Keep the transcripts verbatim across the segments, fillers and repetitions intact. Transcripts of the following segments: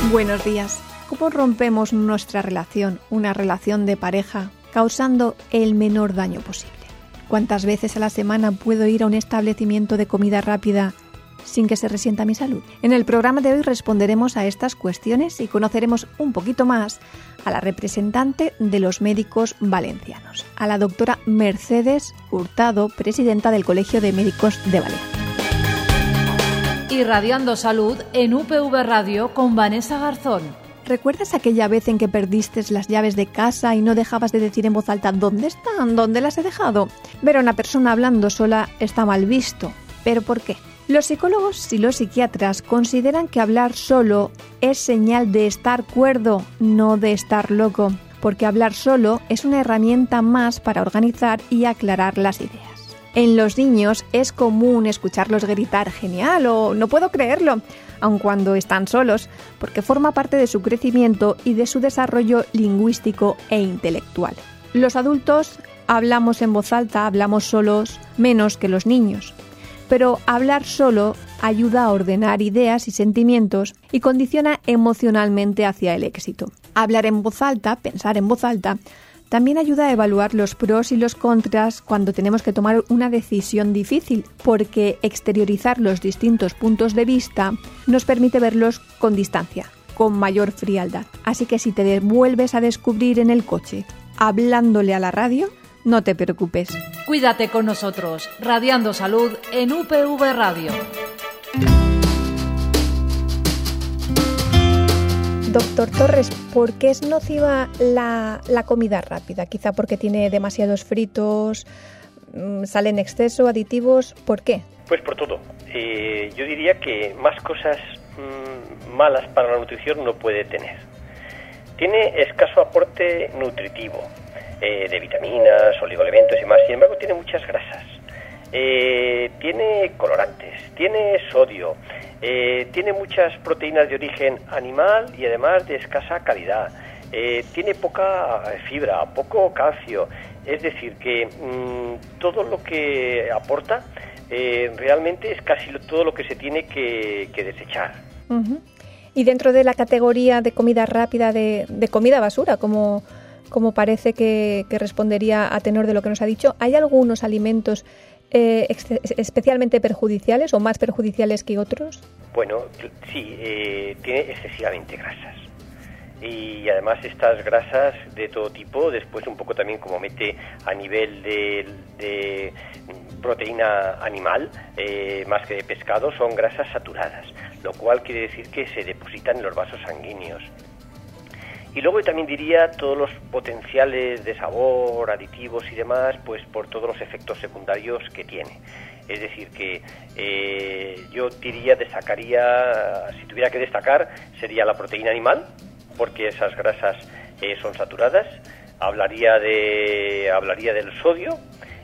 Buenos días. ¿Cómo rompemos nuestra relación, una relación de pareja, causando el menor daño posible? ¿Cuántas veces a la semana puedo ir a un establecimiento de comida rápida sin que se resienta mi salud? En el programa de hoy responderemos a estas cuestiones y conoceremos un poquito más a la representante de los médicos valencianos, a la doctora Mercedes Hurtado, presidenta del Colegio de Médicos de Valencia. Irradiando salud en U P V Radio con Vanessa Garzón. ¿Recuerdas aquella vez en que perdiste las llaves de casa y no dejabas de decir en voz alta ¿dónde están? ¿Dónde las he dejado? Ver a una persona hablando sola está mal visto. ¿Pero por qué? Los psicólogos y los psiquiatras consideran que hablar solo es señal de estar cuerdo, no de estar loco, porque hablar solo es una herramienta más para organizar y aclarar las ideas. En los niños es común escucharlos gritar «genial» o «no puedo creerlo», aun cuando están solos, porque forma parte de su crecimiento y de su desarrollo lingüístico e intelectual. Los adultos hablamos en voz alta, hablamos solos menos que los niños, pero hablar solo ayuda a ordenar ideas y sentimientos y condiciona emocionalmente hacia el éxito. Hablar en voz alta, pensar en voz alta, también ayuda a evaluar los pros y los contras cuando tenemos que tomar una decisión difícil, porque exteriorizar los distintos puntos de vista nos permite verlos con distancia, con mayor frialdad. Así que si te vuelves a descubrir en el coche hablándole a la radio, no te preocupes. Cuídate con nosotros, Radiando Salud en U P V Radio. Doctor Torres, ¿por qué es nociva la, la comida rápida? Quizá porque tiene demasiados fritos, sale en exceso, aditivos, ¿por qué? Pues por todo. Eh, yo diría que más cosas mmm, malas para la nutrición no puede tener. Tiene escaso aporte nutritivo, eh, de vitaminas, oligoelementos y más. Sin embargo, tiene muchas grasas. Eh, tiene colorantes, tiene sodio, eh, tiene muchas proteínas de origen animal y además de escasa calidad, eh, tiene poca fibra, poco calcio, es decir que mmm, todo lo que aporta eh, realmente es casi todo lo que se tiene que, que desechar. Uh-huh. Y dentro de la categoría de comida rápida, de, de comida basura, como, como parece que, que respondería a tenor de lo que nos ha dicho, ¿hay algunos alimentos Eh, ex- especialmente perjudiciales o más perjudiciales que otros? Bueno, sí, eh, tiene excesivamente grasas. Y además estas grasas de todo tipo, después un poco también como mete a nivel de, de proteína animal, eh, más que de pescado, son grasas saturadas, lo cual quiere decir que se depositan en los vasos sanguíneos. Y luego también diría todos los potenciales de sabor, aditivos y demás, pues por todos los efectos secundarios que tiene. Es decir, que eh, yo diría, destacaría, si tuviera que destacar, sería la proteína animal, porque esas grasas eh, son saturadas. Hablaría de hablaría del sodio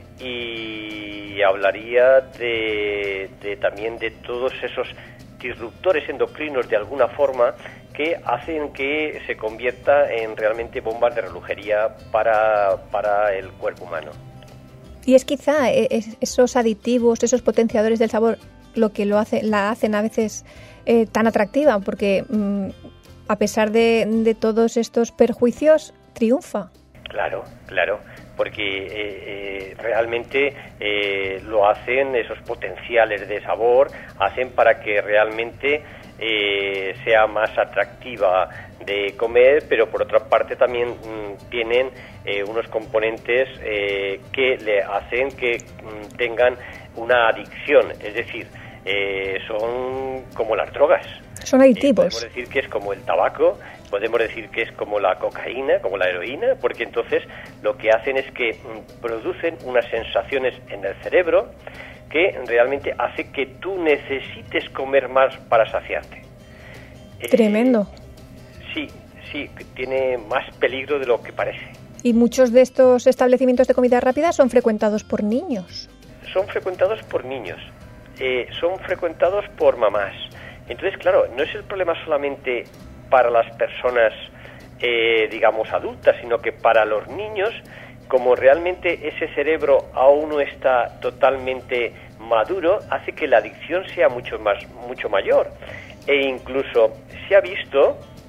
y hablaría de, de también de todos esos disruptores endocrinos de alguna forma que hacen que se convierta en realmente bombas de relojería para, para el cuerpo humano. Y es quizá es, esos aditivos, esos potenciadores del sabor, lo que lo hace, la hacen a veces eh, tan atractiva, porque mmm, a pesar de, de todos estos perjuicios, triunfa. Claro, claro, porque eh, eh, realmente eh, lo hacen, esos potenciales de sabor, hacen para que realmente eh, sea más atractiva de comer, pero por otra parte también mmm, tienen eh, unos componentes eh, que le hacen que mmm, tengan una adicción, es decir, eh, son como las drogas. Son aditivos. Eh, podemos decir que es como el tabaco, podemos decir que es como la cocaína, como la heroína, porque entonces lo que hacen es que mmm, producen unas sensaciones en el cerebro que realmente hace que tú necesites comer más para saciarte. Tremendo. Eh, sí, sí, tiene más peligro de lo que parece. Y muchos de estos establecimientos de comida rápida son frecuentados por niños. Son frecuentados por niños, eh, son frecuentados por mamás. Entonces, claro, no es el problema solamente para las personas, eh, digamos, adultas, sino que para los niños, como realmente ese cerebro aún no está totalmente maduro, hace que la adicción sea mucho más, mucho mayor. E incluso se ha visto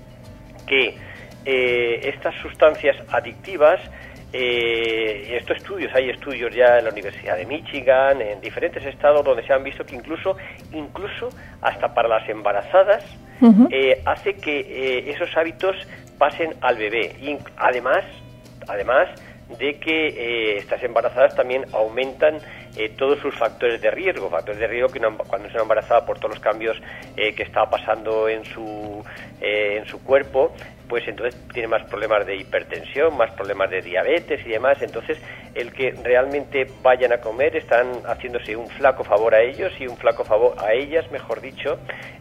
que eh, estas sustancias adictivas, eh, estos estudios, hay estudios ya en la Universidad de Michigan, en diferentes estados donde se han visto que incluso, incluso hasta para las embarazadas, uh-huh. eh, hace que eh, esos hábitos pasen al bebé. Y además, además de que eh, estas embarazadas también aumentan eh, todos sus factores de riesgo, factores de riesgo que no, cuando es una embarazada por todos los cambios eh, que está pasando en su eh, en su cuerpo, pues entonces tiene más problemas de hipertensión, más problemas de diabetes y demás. Entonces, el que realmente vayan a comer están haciéndose un flaco favor a ellos y un flaco favor a ellas, mejor dicho,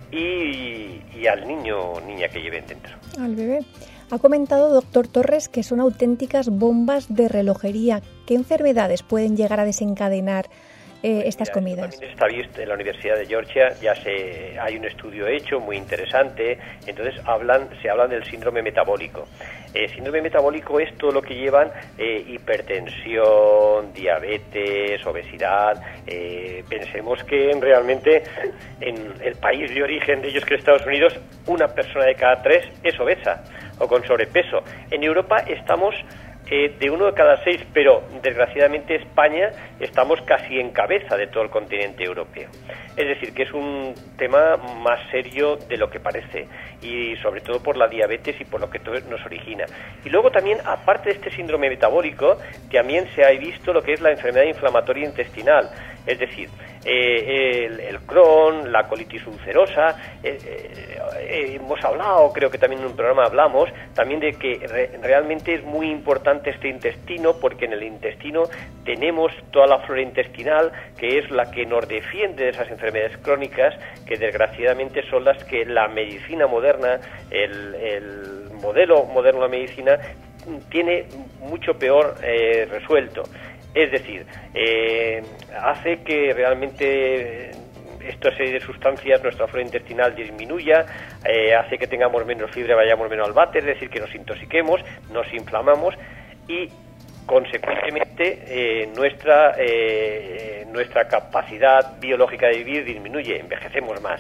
y, y al niño o niña que lleven dentro. Al bebé. Ha comentado, doctor Torres, que son auténticas bombas de relojería. ¿Qué enfermedades pueden llegar a desencadenar eh, pues estas mira, comidas? También está visto en la Universidad de Georgia, ya se hay un estudio hecho muy interesante. Entonces hablan, se hablan del síndrome metabólico. El síndrome metabólico es todo lo que llevan eh, hipertensión, diabetes, obesidad. Eh, pensemos que realmente en el país de origen de ellos, que es Estados Unidos, una persona de cada tres es obesa o con sobrepeso. En Europa estamos eh, de uno de cada seis, pero desgraciadamente España estamos casi en cabeza de todo el continente europeo. Es decir, que es un tema más serio de lo que parece, y sobre todo por la diabetes y por lo que todo nos origina. Y luego también, aparte de este síndrome metabólico, también se ha visto lo que es la enfermedad inflamatoria intestinal, es decir, eh, el, el Crohn, la colitis ulcerosa. Eh, eh, hemos hablado, creo que también en un programa hablamos, también de que re, realmente es muy importante este intestino, porque en el intestino tenemos toda la flora intestinal, que es la que nos defiende de esas enfermedades crónicas, que desgraciadamente son las que la medicina moderna, el, el modelo moderno de la medicina, tiene mucho peor eh, resuelto. Es decir, eh, hace que realmente esta serie de sustancias, nuestra flora intestinal disminuya, eh, hace que tengamos menos fibra, vayamos menos al váter, es decir, que nos intoxiquemos, nos inflamamos y, consecuentemente, eh, nuestra, eh, nuestra capacidad biológica de vivir disminuye, envejecemos más.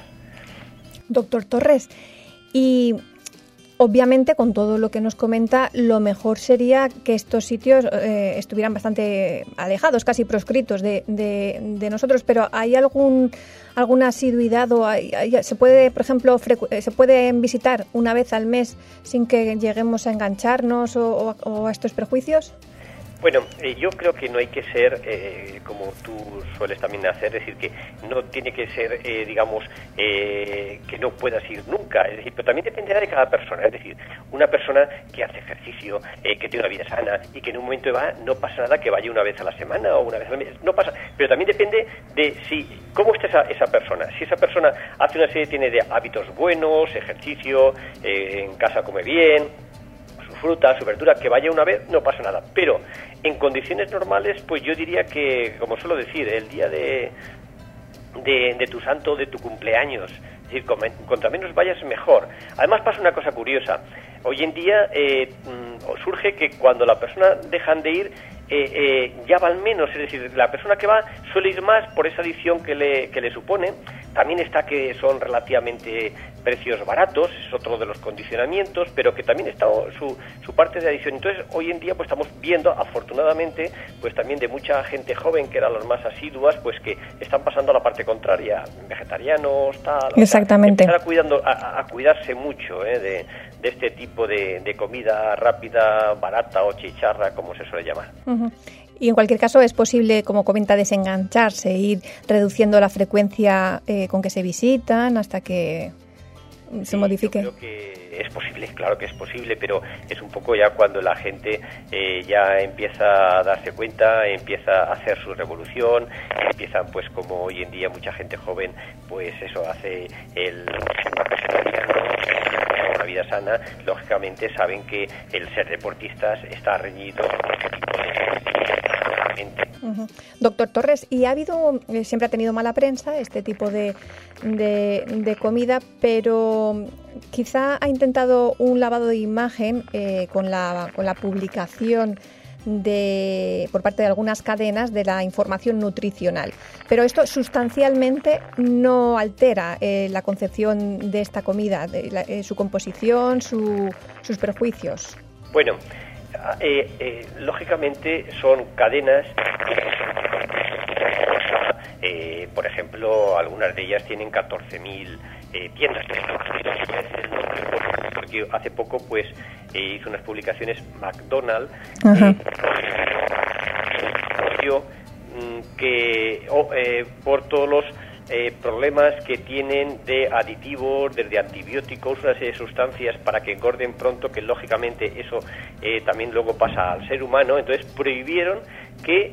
Doctor Torres, y obviamente, con todo lo que nos comenta, lo mejor sería que estos sitios eh, estuvieran bastante alejados, casi proscritos de, de, de nosotros, pero ¿hay algún alguna asiduidad o hay, hay, se puede, por ejemplo, frecu- se pueden visitar una vez al mes sin que lleguemos a engancharnos o, o, o a estos prejuicios? Bueno, eh, yo creo que no hay que ser, eh, como tú sueles también hacer, es decir, que no tiene que ser, eh, digamos, eh, que no puedas ir nunca, es decir, pero también dependerá de cada persona, es decir, una persona que hace ejercicio, eh, que tiene una vida sana y que en un momento va, no pasa nada que vaya una vez a la semana o una vez al mes, no pasa, pero también depende de si, cómo está esa, esa persona, si esa persona hace una serie, tiene de hábitos buenos, ejercicio, eh, en casa come bien, su fruta, su verdura, que vaya una vez, no pasa nada, pero en condiciones normales, pues yo diría que, como suelo decir, el día de, de, de tu santo, de tu cumpleaños, es decir, contra menos vayas mejor. Además pasa una cosa curiosa, hoy en día eh, surge que cuando la persona dejan de ir, eh, eh, ya van menos, es decir, la persona que va suele ir más por esa adicción que le, que le supone. También está que son relativamente precios baratos, es otro de los condicionamientos, pero que también está su, su parte de adicción. Entonces, hoy en día pues estamos viendo, afortunadamente, pues también de mucha gente joven, que eran las más asiduas, pues que están pasando a la parte contraria, vegetarianos, tal. Exactamente. O sea, empezar a, cuidando, a, a cuidarse mucho eh, de, de este tipo de, de comida rápida, barata o chicharra, como se suele llamar. Uh-huh. Y en cualquier caso es posible, como comenta, desengancharse, ir reduciendo la frecuencia eh, con que se visitan hasta que se sí, modifique. Yo creo que es posible, claro que es posible, pero es un poco ya cuando la gente eh, ya empieza a darse cuenta, empieza a hacer su revolución, empiezan pues como hoy en día mucha gente joven, pues eso hace el una vida sana, lógicamente saben que el ser deportistas está reñido con este tipo de... Uh-huh. Doctor Torres, ¿y ha habido, eh, siempre ha tenido mala prensa este tipo de, de, de comida, pero quizá ha intentado un lavado de imagen eh, con la, con la publicación de por parte de algunas cadenas de la información nutricional. Pero esto sustancialmente no altera eh, la concepción de esta comida, de la, eh, su composición, su, sus prejuicios. Bueno, eh, eh, lógicamente son cadenas. Eh, por ejemplo, algunas de ellas tienen catorce mil eh, tiendas. Porque hace poco pues eh, hizo unas publicaciones McDonald's eh, que oh, eh, por todos los eh, problemas que tienen de aditivos, desde antibióticos, una serie de sustancias para que engorden pronto, que lógicamente eso eh, también luego pasa al ser humano. Entonces prohibieron que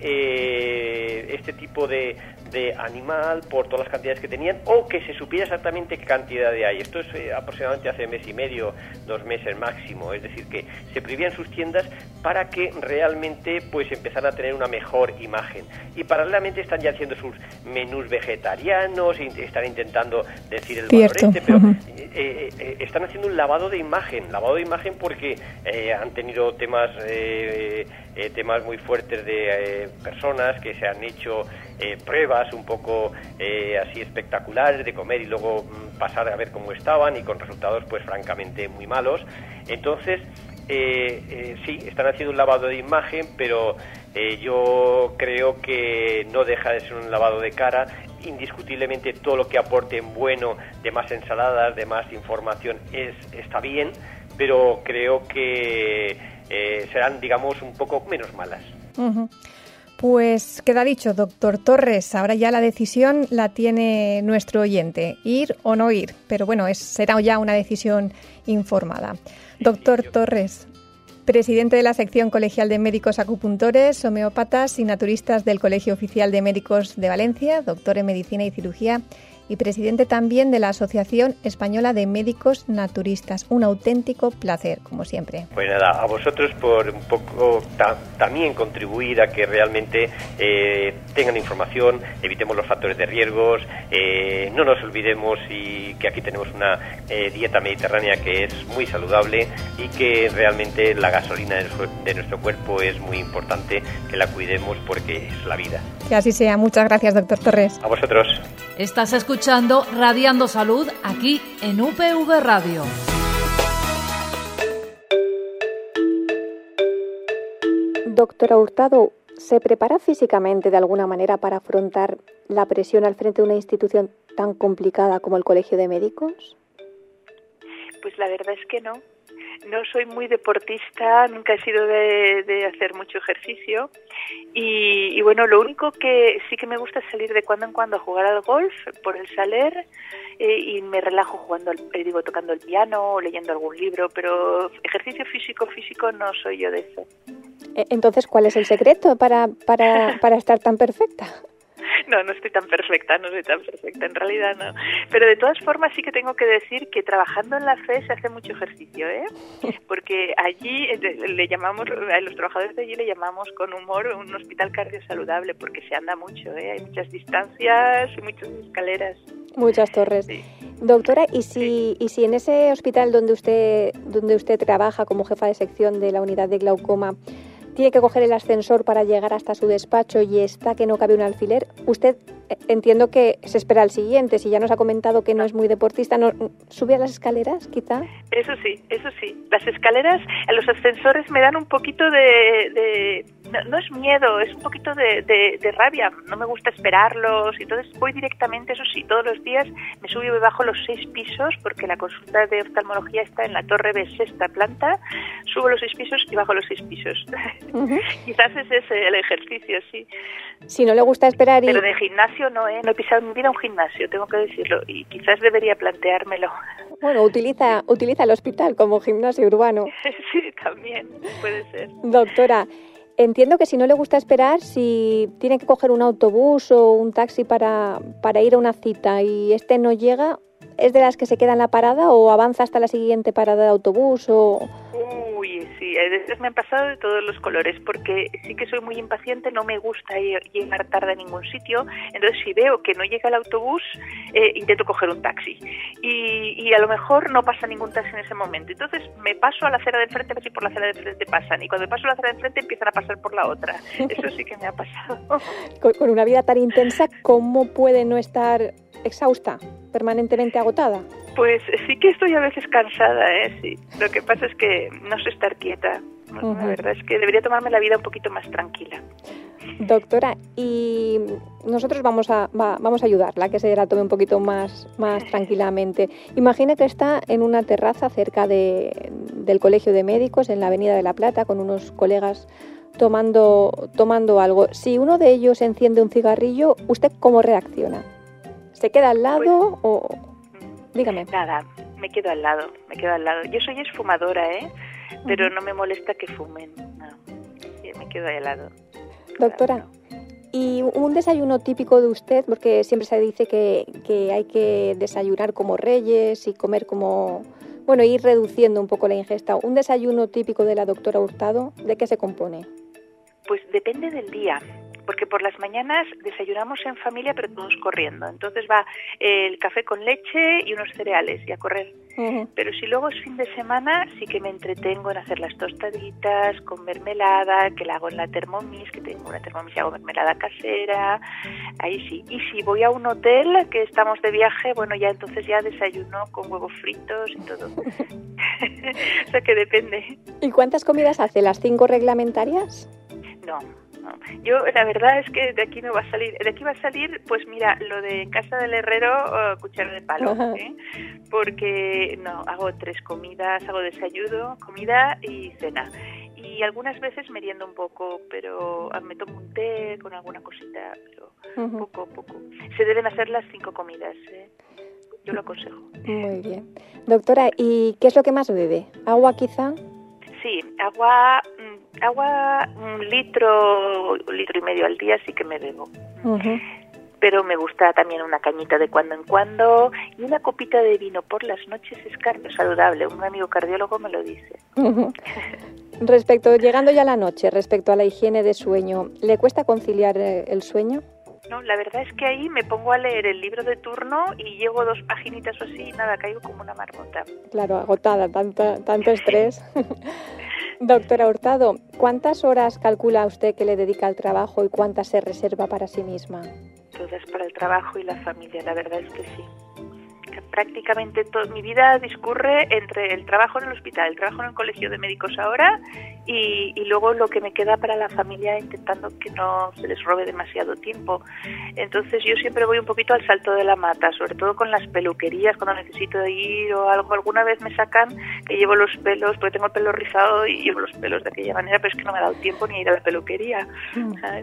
eh, este tipo de de animal por todas las cantidades que tenían, o que se supiera exactamente qué cantidad de hay. Esto es eh, aproximadamente hace mes y medio, dos meses máximo. Es decir, que se prohibían sus tiendas para que realmente pues empezaran a tener una mejor imagen. Y paralelamente están ya haciendo sus menús vegetarianos, y están intentando decir el valor este, pero uh-huh. eh, eh, están haciendo un lavado de imagen, lavado de imagen porque eh, han tenido temas eh, eh, temas muy fuertes de eh, personas que se han hecho eh, pruebas un poco eh, así espectaculares de comer y luego mm, pasar a ver cómo estaban, y con resultados pues francamente muy malos. Entonces eh, eh, sí, están haciendo un lavado de imagen, pero eh, yo creo que no deja de ser un lavado de cara. Indiscutiblemente todo lo que aporten bueno, de más ensaladas, de más información, es está bien, pero creo que eh, serán, digamos, un poco menos malas. Uh-huh. Pues queda dicho, doctor Torres. Ahora ya la decisión la tiene nuestro oyente, ir o no ir. Pero bueno, es, será ya una decisión informada. Doctor Torres, presidente de la sección colegial de médicos acupuntores, homeópatas y naturistas del Colegio Oficial de Médicos de Valencia, doctor en Medicina y Cirugía, y presidente también de la Asociación Española de Médicos Naturistas. Un auténtico placer, como siempre. Pues nada, a vosotros por un poco ta- también contribuir a que realmente eh, tengan información, evitemos los factores de riesgos, eh, no nos olvidemos y que aquí tenemos una eh, dieta mediterránea que es muy saludable, y que realmente la gasolina de nuestro, de nuestro cuerpo es muy importante, que la cuidemos porque es la vida. Que así sea. Muchas gracias, doctor Torres. A vosotros. Estás escuchando Radiando Salud aquí en U P V Radio. Doctora Hurtado, ¿se prepara físicamente de alguna manera para afrontar la presión al frente de una institución tan complicada como el Colegio de Médicos? Pues la verdad es que no. No soy muy deportista, nunca he sido de, de hacer mucho ejercicio y, y bueno, lo único que sí que me gusta es salir de cuando en cuando a jugar al golf por el Saler eh, y me relajo jugando, al, eh, digo, tocando el piano o leyendo algún libro, pero ejercicio físico, físico no soy yo de eso. Entonces, ¿cuál es el secreto para, para, para estar tan perfecta? No, no estoy tan perfecta, no soy tan perfecta, en realidad no. Pero de todas formas sí que tengo que decir que trabajando en la fe se hace mucho ejercicio, ¿eh? Porque allí le llamamos, a los trabajadores de allí le llamamos con humor un hospital cardiosaludable, porque se anda mucho, ¿eh? Hay muchas distancias y muchas escaleras. Muchas torres. Sí. Doctora, ¿y si, sí. y si en ese hospital donde usted, donde usted trabaja como jefa de sección de la unidad de glaucoma tiene que coger el ascensor para llegar hasta su despacho y está que no cabe un alfiler, usted entiendo que se espera al siguiente? Si ya nos ha comentado que no es muy deportista, ¿no sube a las escaleras quizá? Eso sí, eso sí. Las escaleras, los ascensores me dan un poquito de... de no, no es miedo, es un poquito de, de, de rabia. No me gusta esperarlos, y entonces voy directamente, eso sí, todos los días me subo y bajo los seis pisos, porque la consulta de oftalmología está en la Torre B, sexta planta. Subo los seis pisos y bajo los seis pisos. Uh-huh. Quizás es ese el ejercicio, sí. Si no le gusta esperar y... Pero de gimnasio no, ¿eh? No he pisado en mi vida un gimnasio, tengo que decirlo, y quizás debería planteármelo. Bueno, utiliza, utiliza el hospital como gimnasio urbano. Sí, también, puede ser. Doctora, entiendo que si no le gusta esperar, si tiene que coger un autobús o un taxi para, para ir a una cita y este no llega, ¿es de las que se queda en la parada o avanza hasta la siguiente parada de autobús o...? Uy, sí, veces me han pasado de todos los colores, porque sí que soy muy impaciente, no me gusta ir, llegar tarde a ningún sitio, entonces si veo que no llega el autobús, eh, intento coger un taxi, y, y a lo mejor no pasa ningún taxi en ese momento, entonces me paso a la acera de enfrente a ver si por la acera de enfrente pasan, y cuando me paso a la acera de enfrente empiezan a pasar por la otra. Eso sí que me ha pasado. Con, con una vida tan intensa, ¿cómo puede no estar exhausta, permanentemente agotada? Pues sí que estoy a veces cansada, ¿eh? Sí. Lo que pasa es que no sé estar quieta. Uh-huh. La verdad es que debería tomarme la vida un poquito más tranquila. Doctora, y nosotros vamos a va, vamos a ayudarla, que se la tome un poquito más, más tranquilamente. Imagine que está en una terraza cerca de, del Colegio de Médicos, en la Avenida de la Plata, con unos colegas tomando, tomando algo. Si uno de ellos enciende un cigarrillo, ¿usted cómo reacciona? ¿Se queda al lado pues, o...? Dígame. Nada, me quedo al lado, me quedo al lado. Yo soy esfumadora, ¿eh? Pero uh-huh. no me molesta que fumen, no. Me quedo ahí al lado. Doctora, ¿y un desayuno típico de usted? Porque siempre se dice que, que hay que desayunar como reyes y comer como... Bueno, ir reduciendo un poco la ingesta. ¿Un desayuno típico de la doctora Hurtado, de qué se compone? Pues depende del día. Porque por las mañanas desayunamos en familia, pero todos corriendo. Entonces va el café con leche y unos cereales y a correr. Uh-huh. Pero si luego es fin de semana, sí que me entretengo en hacer las tostaditas con mermelada, que la hago en la Thermomix, que tengo una Thermomix y hago mermelada casera. Ahí sí. Y si voy a un hotel, que estamos de viaje, bueno, ya entonces ya desayuno con huevos fritos y todo. O sea que depende. ¿Y cuántas comidas hace? ¿Las cinco reglamentarias? No. No. Yo la verdad es que de aquí no va a salir, de aquí va a salir, pues mira, lo de en casa del herrero, uh, cuchara de palo, ¿eh? Porque no, hago tres comidas, hago desayuno, comida y cena. Y algunas veces meriendo un poco, pero me tomo un té con alguna cosita, pero uh-huh. poco, poco. Se deben hacer las cinco comidas, ¿eh? Yo lo aconsejo. Muy bien. Doctora, ¿y qué es lo que más bebe? ¿Agua quizá? Sí, agua, agua un litro, un litro y medio al día sí que me bebo. Uh-huh. Pero me gusta también una cañita de cuando en cuando y una copita de vino por las noches es cardio saludable. Un amigo cardiólogo me lo dice. Uh-huh. Respecto, llegando ya a la noche, respecto a la higiene de sueño, ¿le cuesta conciliar el sueño? No, la verdad es que ahí me pongo a leer el libro de turno y llego dos paginitas o así y nada, caigo como una marmota. Claro, agotada, tanto, tanto estrés. Doctora Hurtado, ¿cuántas horas calcula usted que le dedica al trabajo y cuántas se reserva para sí misma? Todas para el trabajo y la familia, la verdad es que sí. Prácticamente toda mi vida discurre entre el trabajo en el hospital, el trabajo en el colegio de médicos ahora y, y luego lo que me queda para la familia intentando que no se les robe demasiado tiempo. Entonces yo siempre voy un poquito al salto de la mata, sobre todo con las peluquerías cuando necesito ir o algo. Alguna vez me sacan que llevo los pelos, porque tengo el pelo rizado y llevo los pelos de aquella manera, pero es que no me ha dado tiempo ni a ir a la peluquería, ¿sabes?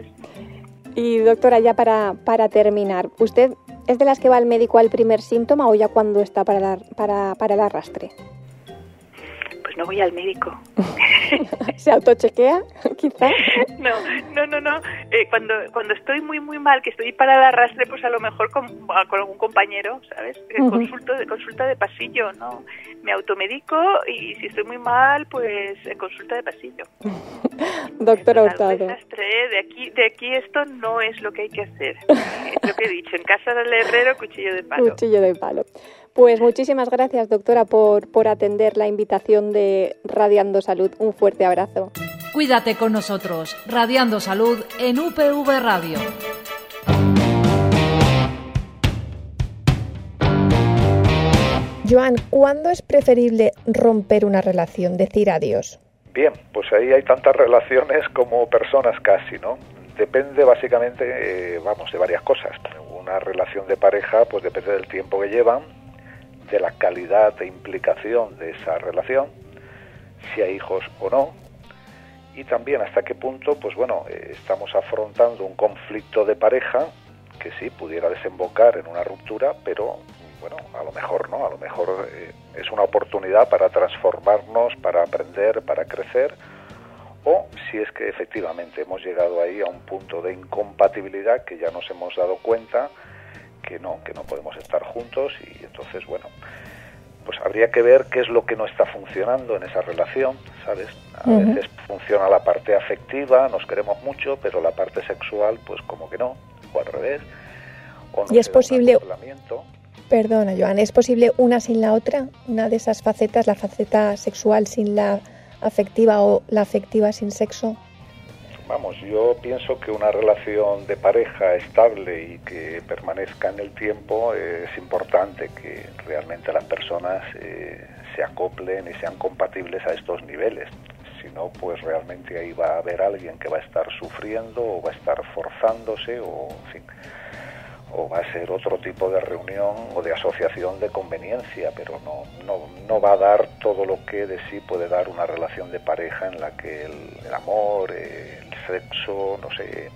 Y doctora, ya para, para terminar, ¿usted es de las que va al médico al primer síntoma o ya cuando está para, dar, para, para el arrastre? Pues no voy al médico. ¿Se autochequea, quizá? No, no, no, no. Eh, cuando cuando estoy muy, muy mal, que estoy para el arrastre, pues a lo mejor con, con algún compañero, ¿sabes? Uh-huh. Consulto, consulta de pasillo, ¿no? Me automedico y si estoy muy mal, pues consulta de pasillo. Doctora Hurtado. Desastre, de aquí, de aquí esto no es lo que hay que hacer. Es lo que he dicho, en casa del herrero, cuchillo de palo. Cuchillo de palo. Pues muchísimas gracias, doctora, por, por atender la invitación de Radiando Salud. Un fuerte abrazo. Cuídate con nosotros, Radiando Salud en U P V Radio. Joan, ¿cuándo es preferible romper una relación, decir adiós? Bien, pues ahí hay tantas relaciones como personas casi, ¿no? Depende básicamente, eh, vamos, de varias cosas. Una relación de pareja, pues depende del tiempo que llevan, de la calidad e implicación de esa relación, si hay hijos o no, y también hasta qué punto, pues bueno, eh, estamos afrontando un conflicto de pareja que sí pudiera desembocar en una ruptura, pero bueno, a lo mejor no, a lo mejor eh, es una oportunidad para transformarnos, para aprender, para crecer, o si es que efectivamente hemos llegado ahí a un punto de incompatibilidad que ya nos hemos dado cuenta que no, que no podemos estar juntos y entonces, bueno, pues habría que ver qué es lo que no está funcionando en esa relación, ¿sabes? A uh-huh. veces funciona la parte afectiva, nos queremos mucho, pero la parte sexual, pues como que no, o al revés. O no y es posible... Un Perdona, Joan, ¿es posible una sin la otra? Una de esas facetas, la faceta sexual sin la afectiva o la afectiva sin sexo. Vamos, yo pienso que una relación de pareja estable y que permanezca en el tiempo eh, es importante que realmente las personas eh, se acoplen y sean compatibles a estos niveles. Si no, pues realmente ahí va a haber alguien que va a estar sufriendo o va a estar forzándose o, en fin, o va a ser otro tipo de reunión o de asociación de conveniencia, pero no, no, no va a dar todo lo que de sí puede dar una relación de pareja en la que el, el amor, el sexo, no sé,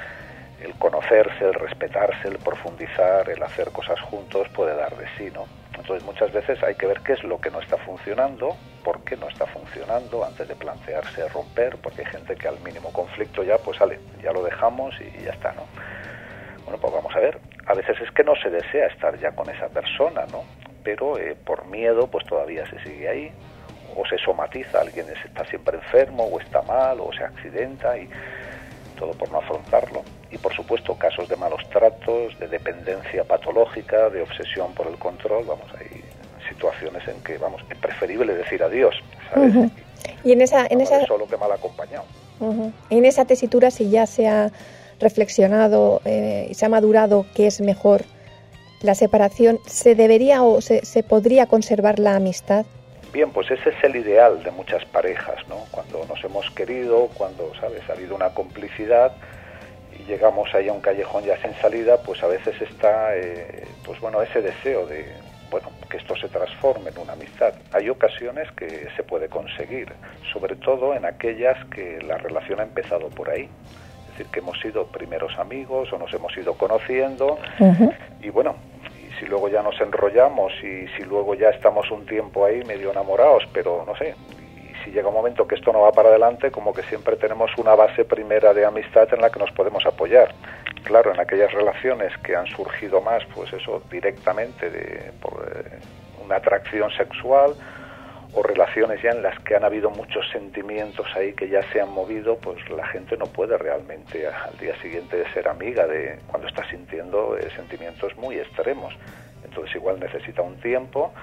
el conocerse, el respetarse, el profundizar, el hacer cosas juntos puede dar de sí, ¿no? Entonces muchas veces hay que ver qué es lo que no está funcionando, por qué no está funcionando antes de plantearse romper, porque hay gente que al mínimo conflicto ya, pues sale, ya lo dejamos y ya está, ¿no? Bueno, pues vamos a ver, a veces es que no se desea estar ya con esa persona, ¿no? Pero eh, por miedo pues todavía se sigue ahí, o se somatiza, alguien está siempre enfermo, o está mal, o se accidenta, y todo por no afrontarlo. Y por supuesto casos de malos tratos, de dependencia patológica, de obsesión por el control, vamos, hay situaciones en que, vamos, es preferible decir adiós, ¿sabes? Uh-huh. Y en esa... En no esa... solo que mal acompañado. Uh-huh. En esa tesitura, si ya se ha reflexionado eh, y se ha madurado que es mejor la separación, ¿se debería o se, se podría conservar la amistad? Bien, pues ese es el ideal de muchas parejas, ¿no? Cuando nos hemos querido, cuando, ¿sabes?, ha habido una complicidad y llegamos ahí a un callejón ya sin salida, pues a veces está, eh, pues bueno, ese deseo de, bueno, que esto se transforme en una amistad. Hay ocasiones que se puede conseguir, sobre todo en aquellas que la relación ha empezado por ahí. Es decir, que hemos sido primeros amigos o nos hemos ido conociendo, uh-huh. y bueno, y si luego ya nos enrollamos y si luego ya estamos un tiempo ahí medio enamorados, pero no sé, y si llega un momento que esto no va para adelante, como que siempre tenemos una base primera de amistad en la que nos podemos apoyar. Claro, en aquellas relaciones que han surgido más, pues eso, directamente de por eh, una atracción sexual, o relaciones ya en las que han habido muchos sentimientos ahí que ya se han movido, pues la gente no puede realmente al día siguiente ser amiga de cuando está sintiendo eh, sentimientos muy extremos. Entonces igual necesita un tiempo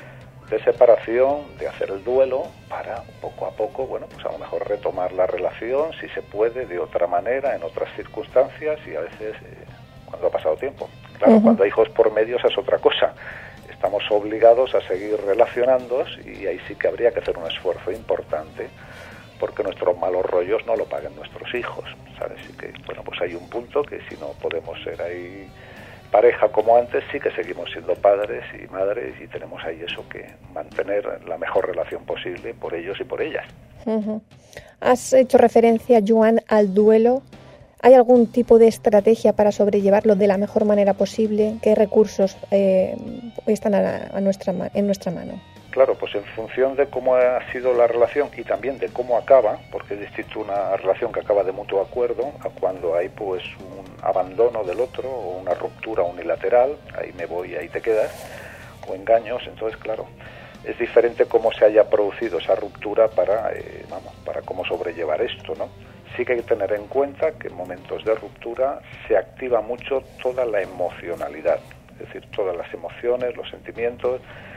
de separación, de hacer el duelo, para poco a poco, bueno, pues a lo mejor retomar la relación, si se puede, de otra manera, en otras circunstancias, y a veces eh, cuando ha pasado tiempo. Claro, uh-huh. cuando hay hijos por medio esa es otra cosa. Estamos obligados a seguir relacionándonos y ahí sí que habría que hacer un esfuerzo importante porque nuestros malos rollos no lo paguen nuestros hijos, ¿sabes? Así que, bueno, pues hay un punto que si no podemos ser ahí pareja como antes, sí que seguimos siendo padres y madres y tenemos ahí eso que mantener la mejor relación posible por ellos y por ellas. Uh-huh. Has hecho referencia, Joan, al duelo. ¿Hay algún tipo de estrategia para sobrellevarlo de la mejor manera posible? ¿Qué recursos eh, están a, a nuestra, en nuestra mano? Claro, pues en función de cómo ha sido la relación y también de cómo acaba, porque es distinto una relación que acaba de mutuo acuerdo a cuando hay pues un abandono del otro o una ruptura unilateral, ahí me voy, ahí te quedas, o engaños. Entonces, claro, es diferente cómo se haya producido esa ruptura para, eh, vamos, para cómo sobrellevar esto, ¿no? Sí que hay que tener en cuenta que en momentos de ruptura se activa mucho toda la emocionalidad, es decir, todas las emociones, los sentimientos,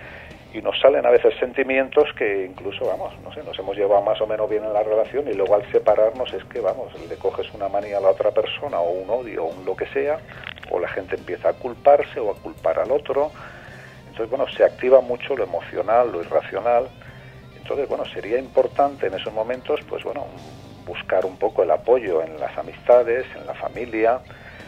y nos salen a veces sentimientos que incluso, vamos, no sé, nos hemos llevado más o menos bien en la relación y luego al separarnos es que, vamos, le coges una manía a la otra persona o un odio o un lo que sea, o la gente empieza a culparse o a culpar al otro. Entonces, bueno, se activa mucho lo emocional, lo irracional. Entonces, bueno, sería importante en esos momentos, pues bueno, buscar un poco el apoyo en las amistades, en la familia.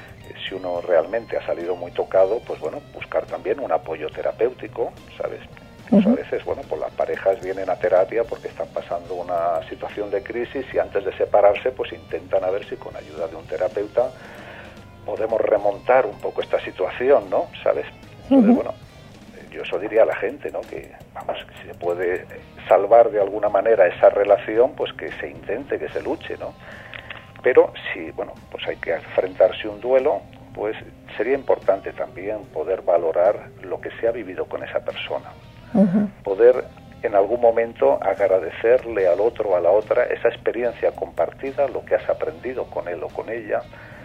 Si uno realmente ha salido muy tocado, pues bueno, buscar también un apoyo terapéutico, ¿sabes? Pues uh-huh. a veces, bueno, pues las parejas vienen a terapia porque están pasando una situación de crisis y antes de separarse, pues intentan a ver si con ayuda de un terapeuta podemos remontar un poco esta situación, ¿no? ¿Sabes? Entonces, uh-huh. bueno, yo eso diría a la gente, ¿no? Que, vamos, si se puede salvar de alguna manera esa relación, pues que se intente, que se luche, ¿no? Pero si, bueno, pues hay que enfrentarse a un duelo, pues sería importante también poder valorar lo que se ha vivido con esa persona. Uh-huh. Poder en algún momento agradecerle al otro o a la otra esa experiencia compartida, lo que has aprendido con él o con ella,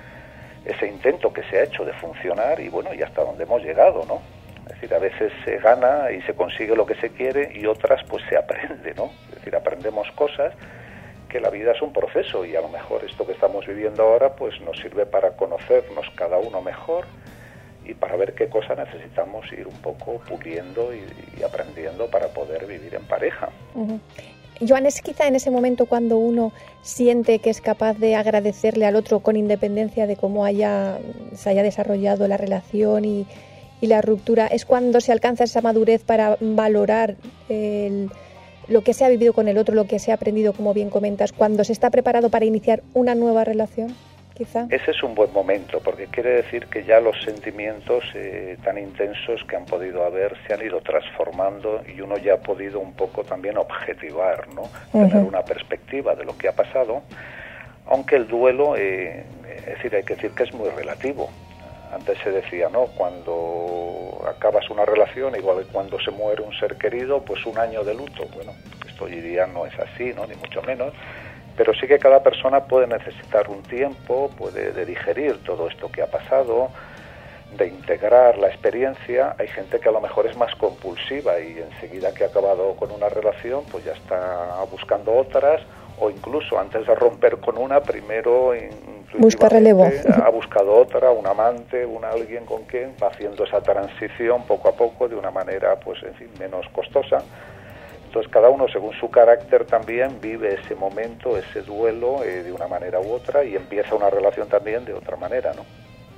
ese intento que se ha hecho de funcionar y bueno, y hasta donde hemos llegado, ¿no? Es decir, a veces se gana y se consigue lo que se quiere y otras pues se aprende, ¿no? Es decir, aprendemos cosas, que la vida es un proceso y a lo mejor esto que estamos viviendo ahora pues nos sirve para conocernos cada uno mejor y para ver qué cosa necesitamos ir un poco puliendo y, y aprendiendo para poder vivir en pareja. Uh-huh. Joan, es quizá en ese momento cuando uno siente que es capaz de agradecerle al otro con independencia de cómo haya, se haya desarrollado la relación y, y la ruptura, es cuando se alcanza esa madurez para valorar el, lo que se ha vivido con el otro, lo que se ha aprendido, como bien comentas, cuando se está preparado para iniciar una nueva relación. Quizá. Ese es un buen momento, porque quiere decir que ya los sentimientos eh, tan intensos que han podido haber se han ido transformando y uno ya ha podido un poco también objetivar, ¿no? Uh-huh. Tener una perspectiva de lo que ha pasado, aunque el duelo, eh, es decir, hay que decir que es muy relativo. Antes se decía, ¿no? Cuando acabas una relación, igual que cuando se muere un ser querido, pues un año de luto. Bueno, esto hoy día no es así, ¿no? Ni mucho menos. Pero sí que cada persona puede necesitar un tiempo, puede de digerir todo esto que ha pasado, de integrar la experiencia. Hay gente que a lo mejor es más compulsiva y enseguida que ha acabado con una relación, pues ya está buscando otras, o incluso antes de romper con una, primero busca relevo. Ha buscado otra, un amante, un alguien con quien va haciendo esa transición poco a poco de una manera, pues en fin, menos costosa. Entonces cada uno según su carácter también vive ese momento, ese duelo eh, de una manera u otra y empieza una relación también de otra manera, ¿no?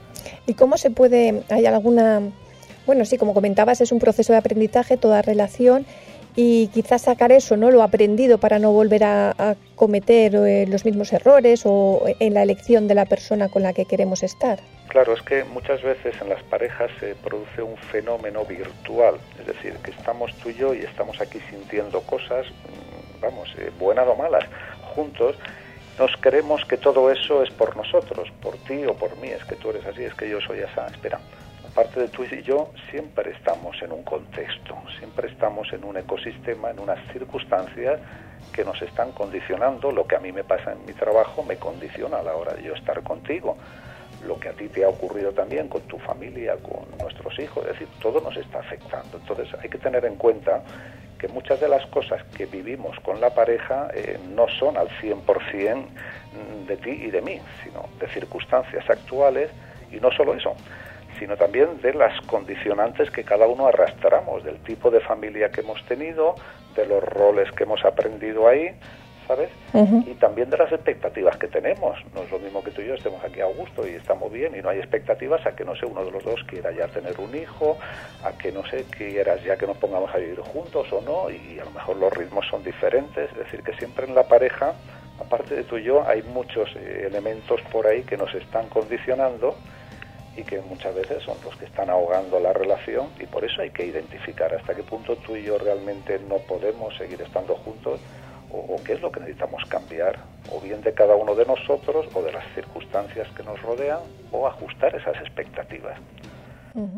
¿Y cómo se puede, hay alguna, bueno sí, como comentabas, es un proceso de aprendizaje, toda relación, y quizás sacar eso, ¿no? Lo aprendido para no volver a, a cometer eh, los mismos errores o en la elección de la persona con la que queremos estar. Claro, es que muchas veces en las parejas se produce un fenómeno virtual, es decir, que estamos tú y yo y estamos aquí sintiendo cosas, vamos, eh, buenas o malas, juntos. Nos creemos que todo eso es por nosotros, por ti o por mí, es que tú eres así, es que yo soy esa. Espera, aparte de tú y yo, siempre estamos en un contexto, siempre estamos en un ecosistema, en unas circunstancias que nos están condicionando. Lo que a mí me pasa en mi trabajo me condiciona a la hora de yo estar contigo. Lo que a ti te ha ocurrido también con tu familia, con nuestros hijos, es decir, todo nos está afectando. Entonces hay que tener en cuenta que muchas de las cosas que vivimos con la pareja eh, no son al cien por ciento de ti y de mí, sino de circunstancias actuales, y no solo eso, sino también de las condicionantes que cada uno arrastramos, del tipo de familia que hemos tenido, de los roles que hemos aprendido ahí, ¿sabes? Uh-huh. Y también de las expectativas que tenemos. No es lo mismo que tú y yo estemos aquí a gusto y estamos bien y no hay expectativas a que, no sé, uno de los dos quiera ya tener un hijo, a que, no sé, quieras ya que nos pongamos a vivir juntos o no, y a lo mejor los ritmos son diferentes. Es decir, que siempre en la pareja, aparte de tú y yo, hay muchos eh, elementos por ahí que nos están condicionando y que muchas veces son los que están ahogando la relación, y por eso hay que identificar hasta qué punto tú y yo realmente no podemos seguir estando juntos, o qué es lo que necesitamos cambiar, o bien de cada uno de nosotros, o de las circunstancias que nos rodean, o ajustar esas expectativas. Uh-huh.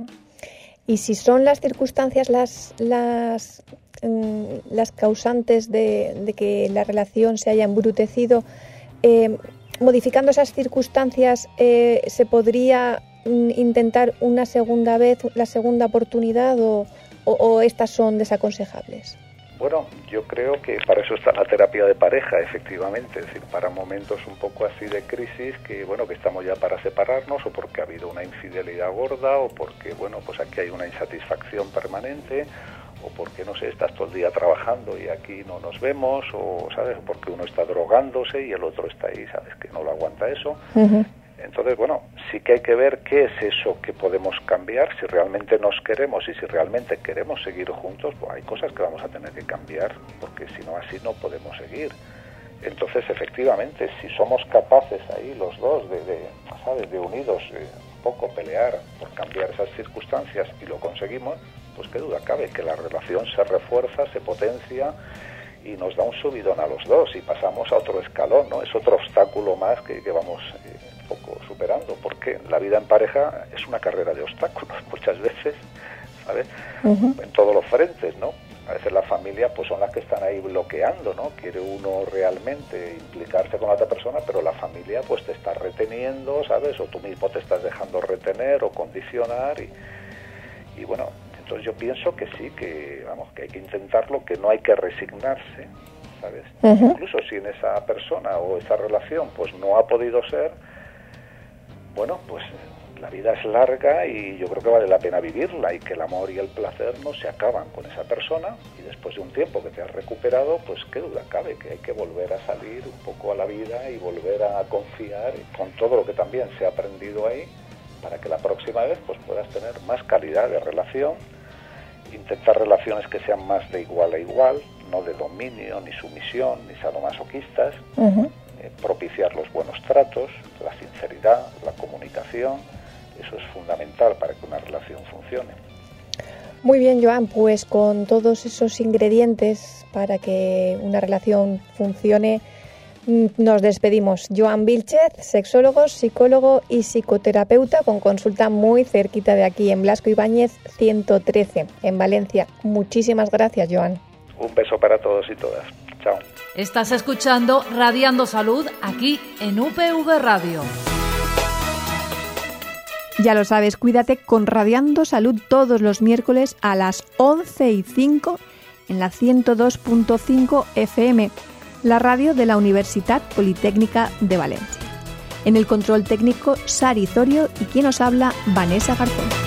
Y si son las circunstancias las las, mm, las causantes de, de que la relación se haya embrutecido, eh, modificando esas circunstancias, eh, ¿se podría mm, intentar una segunda vez, la segunda oportunidad, o, o, o estas son desaconsejables? Bueno, yo creo que para eso está la terapia de pareja, efectivamente, es decir, para momentos un poco así de crisis, que bueno, que estamos ya para separarnos, o porque ha habido una infidelidad gorda, o porque, bueno, pues aquí hay una insatisfacción permanente, o porque, no sé, estás todo el día trabajando y aquí no nos vemos, o, ¿sabes?, porque uno está drogándose y el otro está ahí, ¿sabes?, que no lo aguanta eso. Uh-huh. Entonces, bueno, sí que hay que ver qué es eso que podemos cambiar, si realmente nos queremos y si realmente queremos seguir juntos, pues hay cosas que vamos a tener que cambiar, porque si no, así no podemos seguir. Entonces, efectivamente, si somos capaces ahí los dos de, de ¿sabes?, de unidos eh, un poco pelear por cambiar esas circunstancias y lo conseguimos, pues qué duda cabe que la relación se refuerza, se potencia y nos da un subidón a los dos y pasamos a otro escalón, ¿no? Es otro obstáculo más que, que vamos eh, poco superando, porque la vida en pareja es una carrera de obstáculos muchas veces, ¿sabes? Uh-huh. En todos los frentes, ¿no? A veces la familia pues son las que están ahí bloqueando, ¿no? Quiere uno realmente implicarse con la otra persona, pero la familia pues te está reteniendo, ¿sabes? O tú mismo te estás dejando retener o condicionar y, y bueno, entonces yo pienso que sí, que vamos, que hay que intentarlo, que no hay que resignarse, ¿sabes? Uh-huh. Incluso si en esa persona o esa relación pues no ha podido ser, bueno, pues la vida es larga y yo creo que vale la pena vivirla, y que el amor y el placer no se acaban con esa persona, y después de un tiempo que te has recuperado, pues qué duda cabe que hay que volver a salir un poco a la vida y volver a confiar con todo lo que también se ha aprendido ahí, para que la próxima vez pues puedas tener más calidad de relación, intentar relaciones que sean más de igual a igual, no de dominio, ni sumisión, ni sadomasoquistas, uh-huh. eh, propiciar los buenos tratos, la sinceridad, la comunicación. Eso es fundamental para que una relación funcione. Muy bien, Joan, pues con todos esos ingredientes para que una relación funcione, nos despedimos. Joan Vílchez, sexólogo, psicólogo y psicoterapeuta, con consulta muy cerquita de aquí, en Blasco Ibáñez ciento trece, en Valencia. Muchísimas gracias, Joan. Un beso para todos y todas. Chao. Estás escuchando Radiando Salud aquí en U P V Radio. Ya lo sabes, cuídate con Radiando Salud todos los miércoles a las once y cinco en la ciento dos punto cinco F M, la radio de la Universidad Politécnica de Valencia. En el control técnico, Sari Zorio, y quien os habla, Vanessa Garzón.